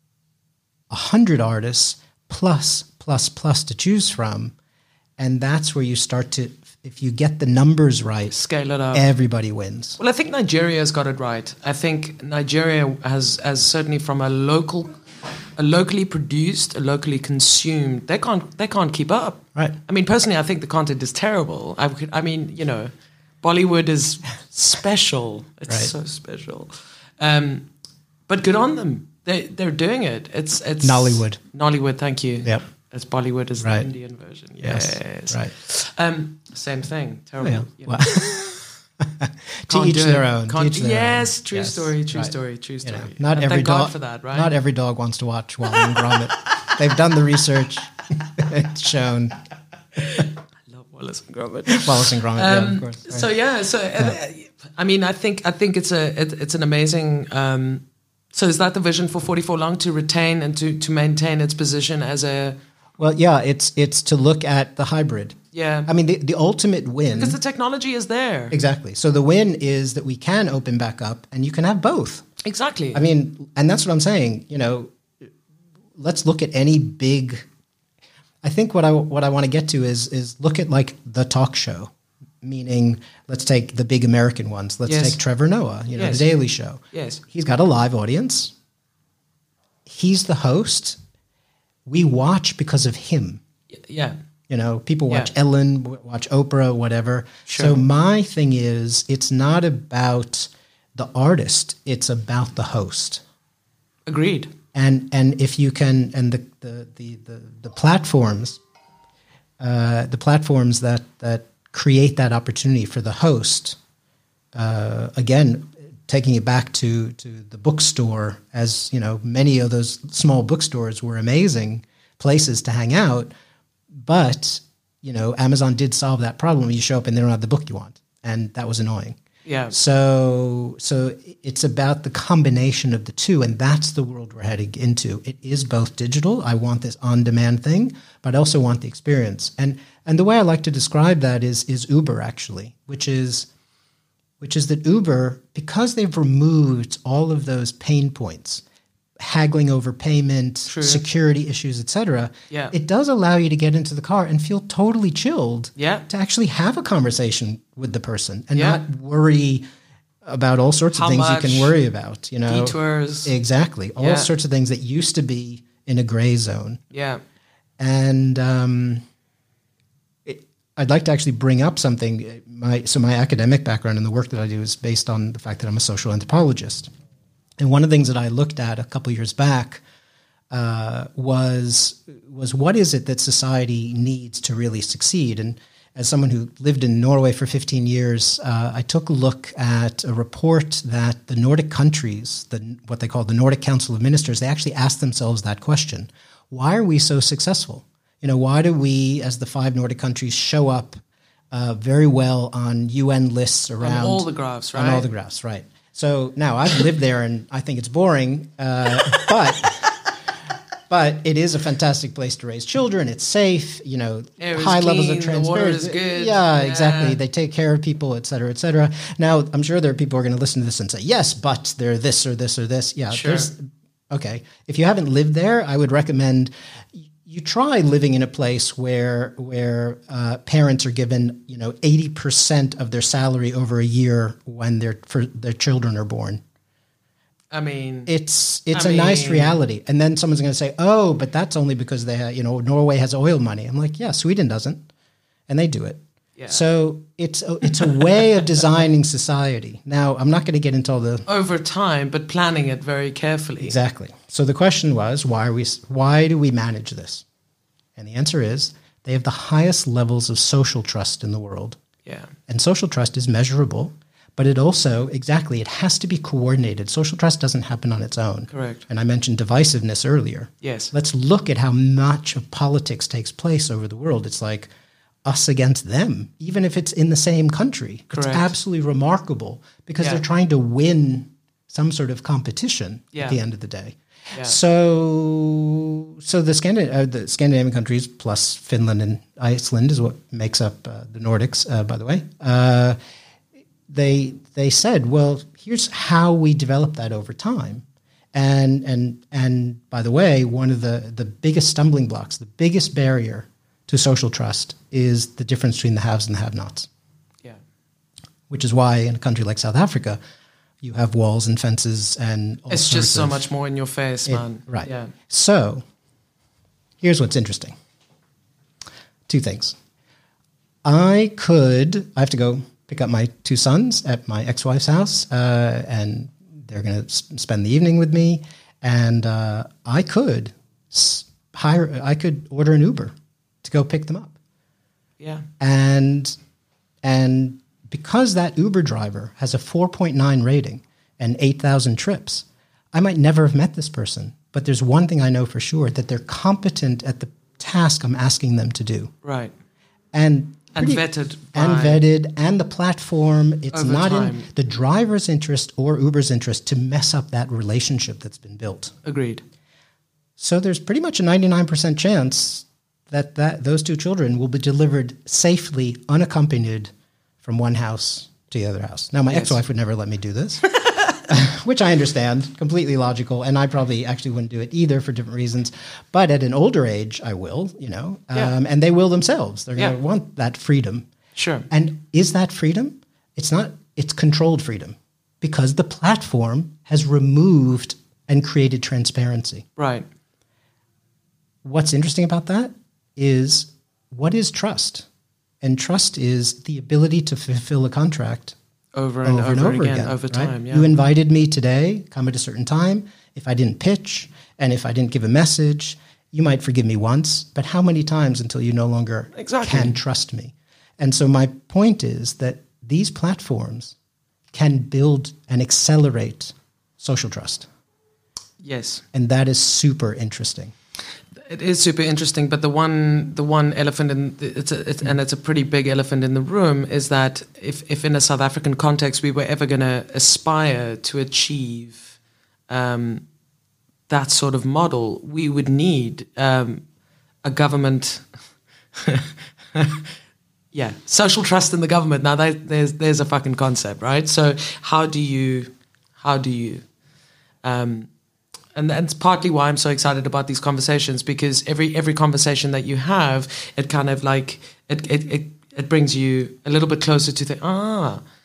one hundred artists plus, plus, plus to choose from. And that's where you start to, if you get the numbers right, scale it up. Everybody wins. Well, I think Nigeria's got it right. I think Nigeria has, has certainly from a local, a locally produced, a locally consumed, they can't, they can't keep up. Right. I mean, personally, I think the content is terrible. I, could, I mean, you know, Bollywood is special. It's right. so special. Um, but good on them. They, they're doing it. It's, it's Nollywood. Nollywood, thank you. Yep. As Bollywood is right. the Indian version. Yes. yes. Right. Um, same thing. Terrible. Yeah. You Well, know. to each their own. Can't, to each their yes, own. true yes. story, true right. story, true story. You know, not and every thank dog God for that, right? Not every dog wants to watch Wallace and Gromit. They've done the research. It's shown. I love Wallace and Gromit. Wallace and Gromit, um, yeah, of course. Right. So yeah, so yeah. Uh, I mean, I think I think it's a it, it's an amazing. Um, so is that the vision for forty-four Long, to retain and to to maintain its position as a? Well, yeah, it's it's to look at the hybrid. Yeah. I mean, the, the ultimate win... Because the technology is there. Exactly. So the win is that we can open back up and you can have both. Exactly. I mean, and that's what I'm saying. You know, let's look at any big... I think what I what I want to get to is is look at like the talk show, meaning let's take the big American ones. Let's yes. take Trevor Noah, you know, yes. The Daily Show. Yes. He's got a live audience. He's the host. We watch because of him. Yeah. You know, people watch yeah. Ellen, watch Oprah, whatever. Sure. So my thing is, it's not about the artist; it's about the host. Agreed. And and if you can, and the the the the, the platforms, uh, the platforms that that create that opportunity for the host, uh, again, taking it back to to the bookstore, as you know, many of those small bookstores were amazing places to hang out. But, you know, Amazon did solve that problem. You show up and they don't have the book you want. And that was annoying. Yeah. So so it's about the combination of the two. And that's the world we're heading into. It is both digital. I want this on-demand thing, but I also want the experience. And and the way I like to describe that is is Uber, actually, which is which is that Uber, because they've removed all of those pain points, haggling over payment, True. security issues, et cetera, yeah. it does allow you to get into the car and feel totally chilled yeah. to actually have a conversation with the person and yeah. not worry about all sorts How of things much, you can worry about. You know, detours. Exactly. All Yeah. sorts of things that used to be in a gray zone. Yeah. And um, it, I'd like to actually bring up something. My so my academic background and the work that I do is based on the fact that I'm a social anthropologist. And one of the things that I looked at a couple of years back uh, was was what is it that society needs to really succeed? And as someone who lived in Norway for fifteen years, uh, I took a look at a report that the Nordic countries, the, what they call the Nordic Council of Ministers, they actually asked themselves that question. Why are we so successful? You know, why do we, as the five Nordic countries, show up uh, very well on U N lists around... On all the graphs, right? On all the graphs, right. So now I've lived there and I think it's boring, uh, but... But it is a fantastic place to raise children. It's safe, you know, Air is high clean, levels of transparency. the water is good. Yeah, Yeah. exactly. They take care of people, et cetera, et cetera. Now, I'm sure there are people who are going to listen to this and say, yes, but they're this or this or this. Yeah, Sure. there's okay. If you haven't lived there, I would recommend you try living in a place where where uh, parents are given, you know, eighty percent of their salary over a year when their for their children are born. I mean, It's it's I a nice mean- reality. And then someone's going to say, oh, but that's only because they have, you know, Norway has oil money. I'm like, yeah, Sweden doesn't. And they do it. Yeah. So it's a, it's a way of designing society. Now, I'm not going to get into all the... over time, but planning it very carefully. Exactly. So the question was, why are we? Why do we manage this? And the answer is, they have the highest levels of social trust in the world. Yeah. And social trust is measurable, but it also, exactly, it has to be coordinated. Social trust doesn't happen on its own. Correct. And I mentioned divisiveness earlier. Yes. Let's look at how much of politics takes place over the world. It's like us against them, even if it's in the same country. Correct. It's absolutely remarkable because Yeah. they're trying to win some sort of competition Yeah. at the end of the day. Yeah. So, so the, Scandin- uh, the Scandinavian countries plus Finland and Iceland is what makes up uh, the Nordics, uh, by the way. Uh, they they said, well, here's how we develop that over time. And and and by the way, one of the, the biggest stumbling blocks, the biggest barrier to social trust is the difference between the haves and the have-nots. Yeah. Which is why in a country like South Africa, you have walls and fences and all It's sorts just so of- much more in your face, it- man. right. Yeah. So here's what's interesting. Two things. I could, I have to go pick up my two sons at my ex-wife's house, uh, and they're going to s- spend the evening with me. And uh, I could s- hire, I could order an Uber to go pick them up. Yeah. And and because that Uber driver has a four point nine rating and eight thousand trips, I might never have met this person. But there's one thing I know for sure, that they're competent at the task I'm asking them to do. Right. And And pretty- vetted and by- vetted, and the platform, it's Over not in time. the driver's interest or Uber's interest to mess up that relationship that's been built. Agreed. So there's pretty much a ninety-nine percent chance that, that those two children will be delivered safely, unaccompanied, from one house to the other house. Now, my Yes. ex-wife would never let me do this, which I understand, completely logical, and I probably actually wouldn't do it either for different reasons. But at an older age, I will, you know, um, Yeah. and they will themselves. They're going to Yeah. want that freedom. Sure. And is that freedom? It's not, it's controlled freedom because the platform has removed and created transparency. Right. What's interesting about that is, what is trust? And trust is the ability to fulfill a contract Over and over, again, over right? time. Yeah. You invited me today, come at a certain time. If I didn't pitch and if I didn't give a message, you might forgive me once, but how many times until you no longer Exactly. can trust me? And so my point is that these platforms can build and accelerate social trust. Yes. And that is super interesting. It is super interesting, but the one the one elephant in the, it's, a, it's and it's a pretty big elephant in the room is that if if in a South African context we were ever going to aspire to achieve um, that sort of model, we would need um, a government. Yeah, social trust in the government. Now that, there's there's a fucking concept, right? So how do you how do you um, and that's partly why I'm so excited about these conversations, because every every conversation that you have, it kind of like it it it, it brings you a little bit closer to the ah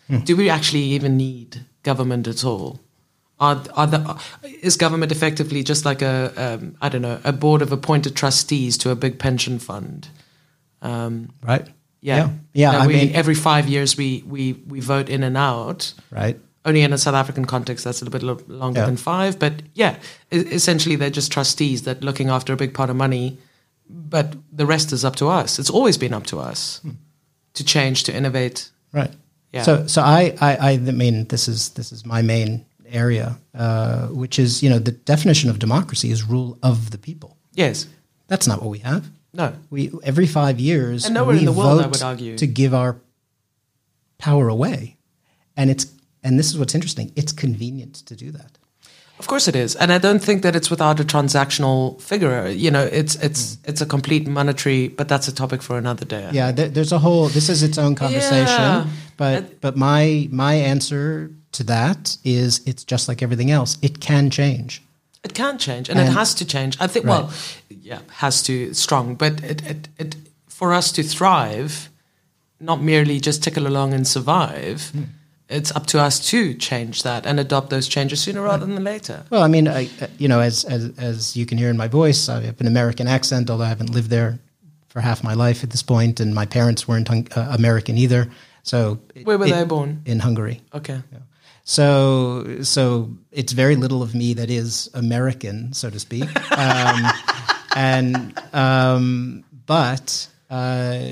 Hmm. Do we actually even need government at all? Are, are the, is government effectively just like a, um, I don't know, a board of appointed trustees to a big pension fund? Um, right. Yeah. Yeah. yeah uh, I we, mean, every five years we, we, we vote in and out. Right. Only in a South African context, that's a little bit lo- longer yeah. than five. But yeah, I- essentially they're just trustees that looking after a big pot of money. But the rest is up to us. It's always been up to us hmm. to change, to innovate. Right. Yeah. So, so I, I, I mean, this is this is my main area, uh, which is, you know, the definition of democracy is rule of the people. Yes. That's not what we have. No. We every five years and nowhere we in the world, vote I would argue, to give our power away, and it's and this is what's interesting. It's convenient to do that. Of course it is, and I don't think that it's without a transactional figure. You know, it's it's mm. it's a complete monetary, but that's a topic for another day. Yeah, there, there's a whole. This is its own conversation. Yeah. But uh, but my my answer to that is it's just like everything else. It can change. It can change, and, and it has to change. I think. Right. Well, yeah, has to strong, but it, it it for us to thrive, not merely just tickle along and survive. Mm. It's up to us to change that and adopt those changes sooner rather than later. Well, I mean, I, you know, as, as as you can hear in my voice, I have an American accent, although I haven't lived there for half my life at this point, and my parents weren't uh, American either. So, where were it, they born? In Hungary. Okay. Yeah. So, so it's very little of me that is American, so to speak, um, and um, but. Uh,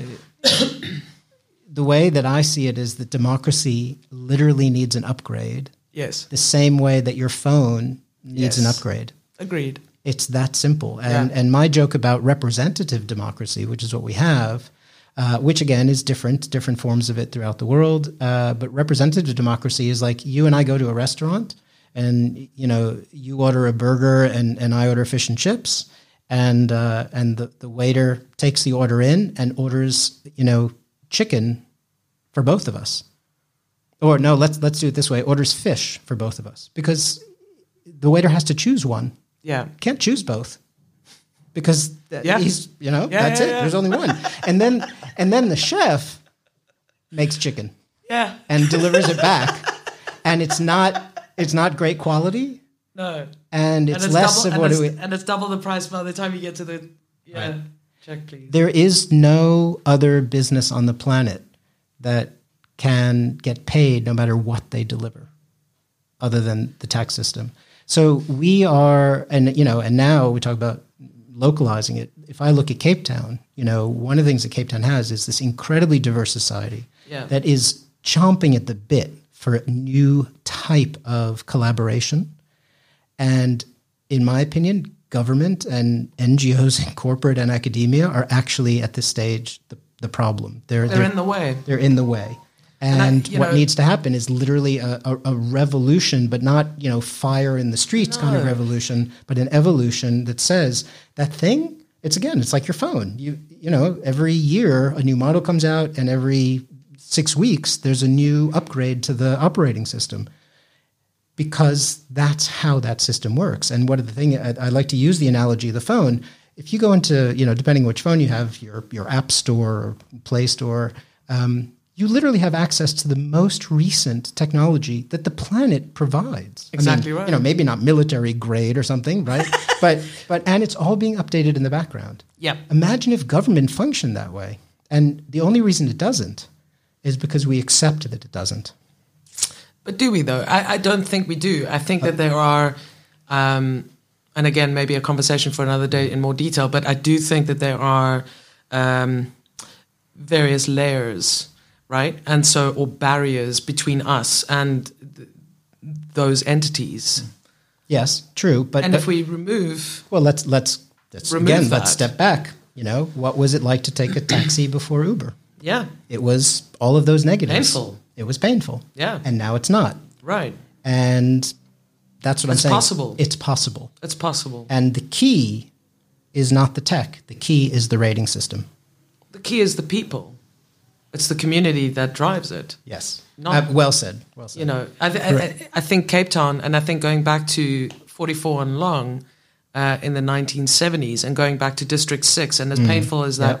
The way that I see it is that democracy literally needs an upgrade. Yes. The same way that your phone needs yes. an upgrade. Agreed. It's that simple. And yeah. and my joke about representative democracy, which is what we have, uh, which again is different, different forms of it throughout the world. Uh, but representative democracy is like you and I go to a restaurant and, you know, you order a burger and, and I order fish and chips. And uh, and the, the waiter takes the order in and orders, you know, chicken for both of us. Or no, let's let's do it this way. Orders fish for both of us. Because the waiter has to choose one. Yeah. Can't choose both. Because yeah. he's, you know, yeah, that's yeah, it. Yeah. There's only one. And then and then the chef makes chicken. Yeah. And delivers it back. And it's not it's not great quality. No. And it's, and it's less double, of what and it it's, and it's double the price by the time you get to the yeah. Right. Check, please. There is no other business on the planet that can get paid no matter what they deliver, other than the tax system. So we are, and you know, and now we talk about localizing it. If I look at Cape Town, you know, one of the things that Cape Town has is this incredibly diverse society yeah. that is chomping at the bit for a new type of collaboration. And in my opinion, government and N G Os and corporate and academia are actually at this stage the, the problem. They're, they're, they're in the way. They're in the way. And, and I, what know, needs to happen is literally a, a, a revolution, but not, you know, fire in the streets no. kind of revolution, but an evolution that says that thing, it's again, it's like your phone. You you know, every year a new model comes out and every six weeks there's a new upgrade to the operating system. Because that's how that system works. And one of the things, I, I like to use the analogy of the phone. If you go into, you know, depending on which phone you have, your your App Store or Play Store, um, you literally have access to the most recent technology that the planet provides. Exactly I mean, right. You know, maybe not military grade or something, right? but but and it's all being updated in the background. Yeah. Imagine if government functioned that way. And the only reason it doesn't is because we accept that it doesn't. But do we, though? I, I don't think we do. I think that there are, um, and again, maybe a conversation for another day in more detail, but I do think that there are um, various layers, right? And so, or barriers between us and th- those entities. Yes, true. But And but, if we remove... Well, let's, let's, let's remove again, that. let's step back. You know, what was it like to take a taxi before Uber? Yeah. It was all of those negatives. Painful. It was painful. Yeah. And now it's not. Right. And that's what it's I'm saying. It's possible. It's possible. It's possible. And the key is not the tech. The key is the rating system. The key is the people. It's the community that drives it. Yes. Not, uh, well said. Well said. You know, I, th- I, I think Cape Town, and I think going back to forty-four and Long uh, in the nineteen seventies and going back to District six, and as mm. painful as that yep.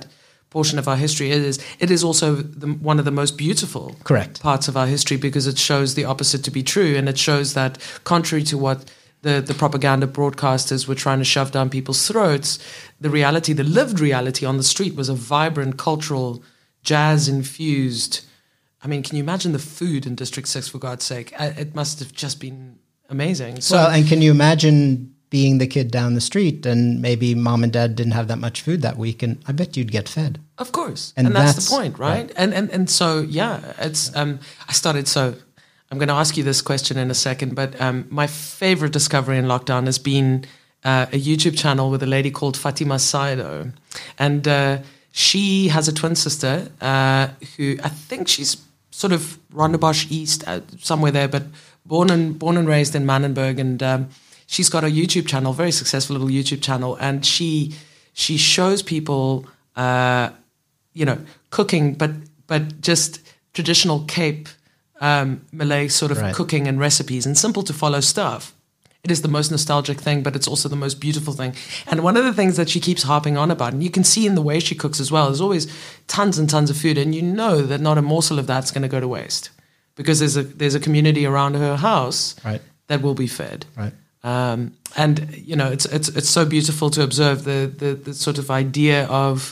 portion of our history. It is it is also the, one of the most beautiful Correct. parts of our history, because it shows the opposite to be true, and it shows that contrary to what the, the propaganda broadcasters were trying to shove down people's throats, the reality, the lived reality on the street was a vibrant, cultural, jazz-infused. I mean, can you imagine the food in District six, for God's sake? It must have just been amazing. So, well, and can you imagine being the kid down the street and maybe mom and dad didn't have that much food that week, and I bet you'd get fed. Of course. And, and that's, that's the point, right? right. And, and and so, yeah, it's um, I started, so I'm going to ask you this question in a second, but um, my favorite discovery in lockdown has been uh, a YouTube channel with a lady called Fatima Saido. And uh, she has a twin sister uh, who I think she's sort of Rondebosch East, uh, somewhere there, but born and born and raised in Manenberg, and um, she's got a YouTube channel, very successful little YouTube channel, and she she shows people, uh, you know, cooking, but but just traditional Cape um, Malay sort of right. cooking and recipes and simple to follow stuff. It is the most nostalgic thing, but it's also the most beautiful thing. And one of the things that she keeps harping on about, and you can see in the way she cooks as well, there's always tons and tons of food, and you know that not a morsel of that's going to go to waste, because there's a there's a community around her house right. that will be fed. Right. Um, and you know, it's it's it's so beautiful to observe the the, the sort of idea of,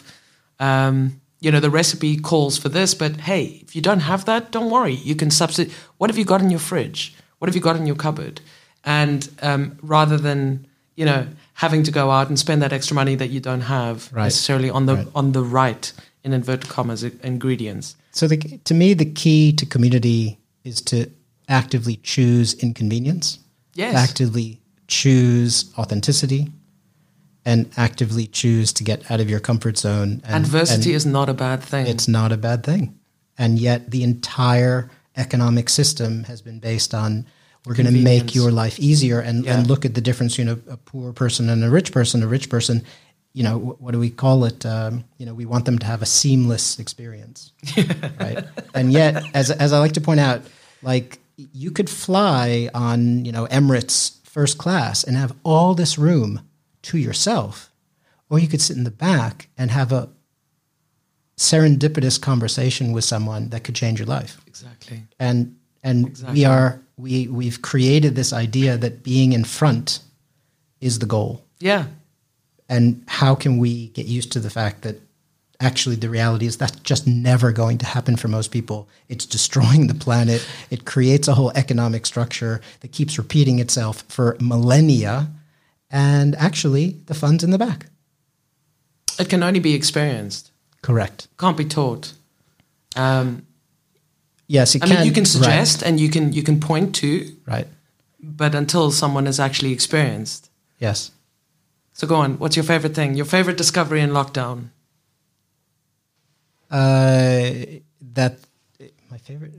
um, you know, the recipe calls for this, but hey, if you don't have that, don't worry, you can substitute. What have you got in your fridge? What have you got in your cupboard? And um, rather than, you know, having to go out and spend that extra money that you don't have right. necessarily on the right. on the right, in inverted commas, ingredients. So the, to me, the key to community is to actively choose inconvenience, Yes. actively choose authenticity, and actively choose to get out of your comfort zone. And, Adversity and is not a bad thing. It's not a bad thing. And yet the entire economic system has been based on, we're going to make your life easier, and, Yeah. and look at the difference, you know, a poor person and a rich person. A rich person, you know, what, what do we call it? Um, you know, we want them to have a seamless experience, right? And yet, as as I like to point out, like you could fly on, you know, Emirates first class and have all this room to yourself, or you could sit in the back and have a serendipitous conversation with someone that could change your life. Exactly. And and Exactly. we are we we've created this idea that being in front is the goal. Yeah. And how can we get used to the fact that actually the reality is that's just never going to happen for most people. It's destroying the planet. It creates a whole economic structure that keeps repeating itself for millennia. And actually, the fun's in the back. It can only be experienced. Correct. Can't be taught. Um, Yes, it I can. mean, you can suggest right. and you can you can point to, right. but until someone has actually experienced. Yes. So go on. What's your favorite thing? Your favorite discovery in lockdown? Uh, that my favorite.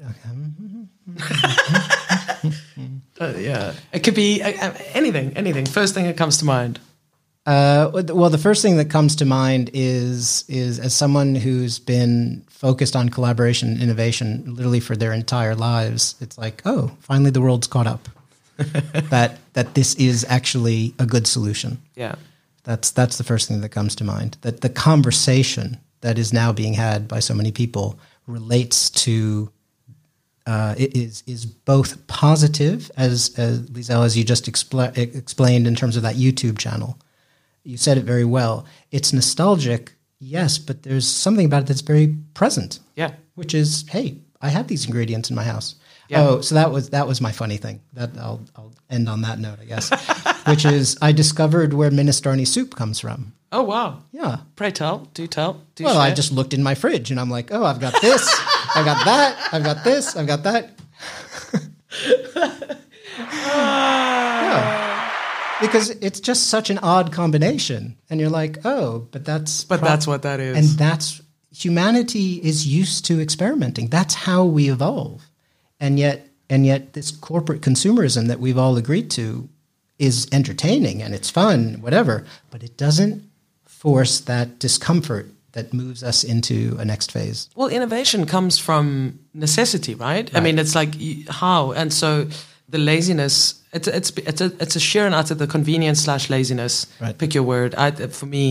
Uh, yeah, it could be uh, uh, anything. Anything. First thing that comes to mind. Uh, well, the first thing that comes to mind is is as someone who's been focused on collaboration and innovation literally for their entire lives, it's like, oh, finally the world's caught up. that that this is actually a good solution. Yeah, that's that's the first thing that comes to mind. That the conversation that is now being had by so many people relates to uh, it is is both positive, as as Liesl, as you just expl- explained in terms of that YouTube channel. You said it very well. It's nostalgic, yes, but there's something about it that's very present. Yeah. Which is, hey, I have these ingredients in my house. Yeah. Oh, so that was that was my funny thing. That I'll I'll end on that note, I guess. Which is, I discovered where minestrone soup comes from. Oh wow. Yeah. Pray tell. Do tell. Do well, share. I just looked in my fridge and I'm like, oh, I've got this, I've got that, I've got this, I've got that. Yeah. Because it's just such an odd combination. And you're like, oh, but that's... But pro- that's what that is. And that's... Humanity is used to experimenting. That's how we evolve. And yet, and yet this corporate consumerism that we've all agreed to is entertaining and it's fun, whatever. But it doesn't force that discomfort that moves us into a next phase. Well, innovation comes from necessity, right? Right. I mean, it's like you- how, and so the laziness. It's it's it's a it's a sheer and utter the convenience slash laziness. Right. Pick your word. I, for me,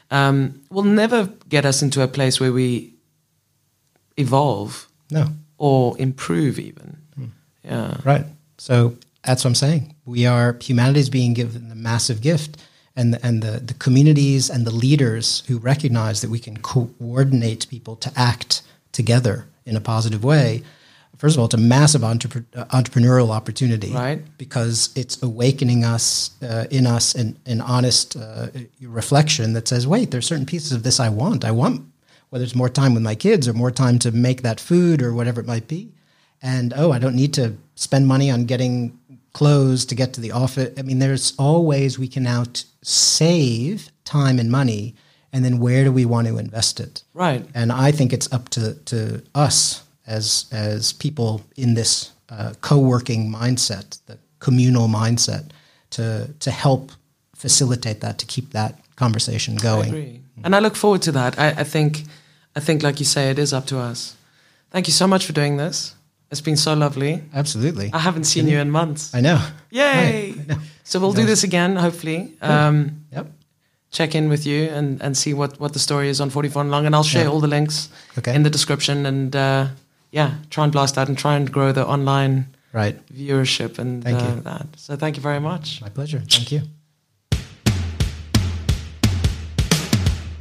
um, will never get us into a place where we evolve No. or improve even. Mm. Yeah. Right. So that's what I'm saying. We are, humanity is being given a massive gift, and the, and the, the communities and the leaders who recognize that we can coordinate people to act together in a positive way. First of all, it's a massive entrep- uh, entrepreneurial opportunity, right? Because it's awakening us uh, in us an, an honest uh, reflection that says, wait, there's certain pieces of this I want. I want, whether it's more time with my kids or more time to make that food or whatever it might be. And, oh, I don't need to spend money on getting clothes to get to the office. I mean, there's all ways we can now t- save time and money, and then where do we want to invest it? Right. And I think it's up to, to us as as people in this uh, co-working mindset, the communal mindset, to to help facilitate that, to keep that conversation going. I agree. And I look forward to that. I, I think, I think, like you say, it is up to us. Thank you so much for doing this. It's been so lovely. Absolutely. I haven't seen you in months. I know. Yay! Right. I know. So we'll do this again, hopefully. Um, yep. Check in with you and, and see what, what the story is on forty-four and Long. And I'll share yeah. all the links okay. in the description. And uh, yeah, try and blast out and try and grow the online right. viewership and thank uh, you. that. So thank you very much. My pleasure. Thank you.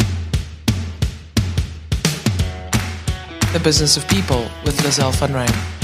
The Business of People with Lizelle van Rijn.